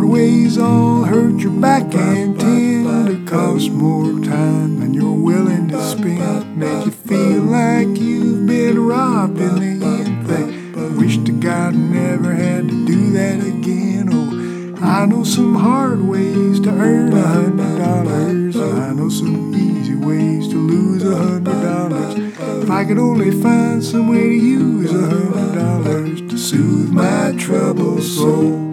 ways all hurt your back and tend to cost more time than you're willing to spend. Make you feel like you've been robbed in the end. They wish to God never had to do that again. Oh, I know some hard ways to earn $100, and I know some easy ways to lose $100. If I could only find some way to use $100 to soothe my troubled soul.